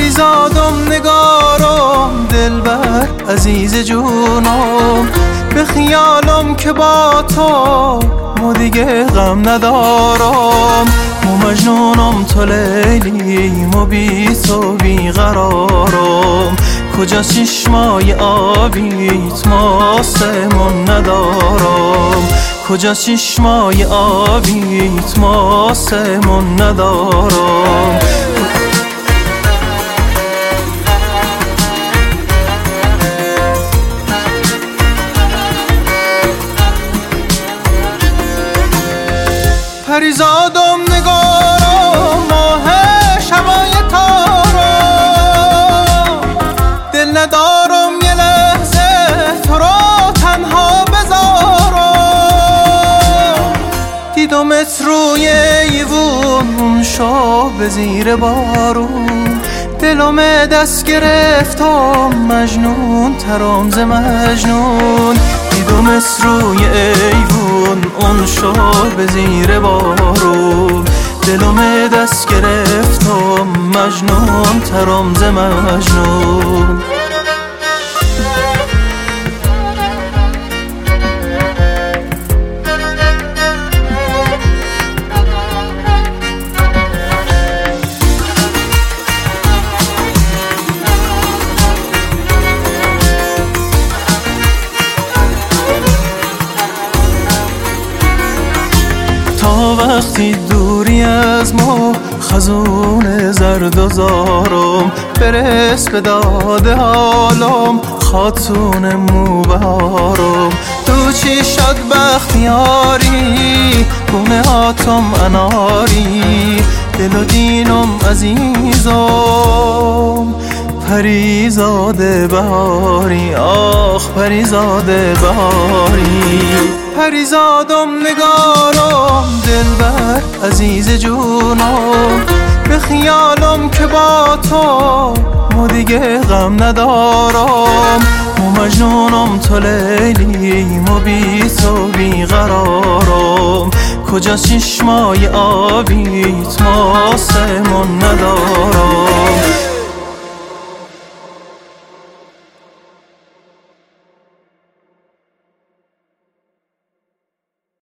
پریزادم نگارم دلبر عزیز جونم، به خیالم که با تو مو دیگه غم ندارم. مو مجنونم تو لیلی، مو بی تو بی قرارم. کجا چشمای آبیت ما سمون ندارم، کجا چشمای آبیت ما سمون ندارم. پریزادم نگارم ماه شبای تارم، دل ندارم یه لحظه تو رو تنها بذارم. دیدمت روی ایوون اون شب به زیر بارون، دلم دست گرفتم مجنون ترم ز مجنون. دیدمت روی ایوون اون شب به زیر بارون، دلم دست گرفتم مجنون ترم ز مجنون. تا وقتی دوری از ما خزون زرد و زارم، برس به داد حالم خاتون موبهارم. تو چی شد بختیاری گونه هاتم اناری، دل و دینم عزیزم پریزاد بهاری. آخ پریزاد بهاری، پریزادم نگارم دلبر عزیز جونم، به خیالم که با تو مو دیگه غم ندارم. مو مجنونم تو لیلی، مو بی تو بی قرارم. کجا چشمای آبیت ما سمون ندارم،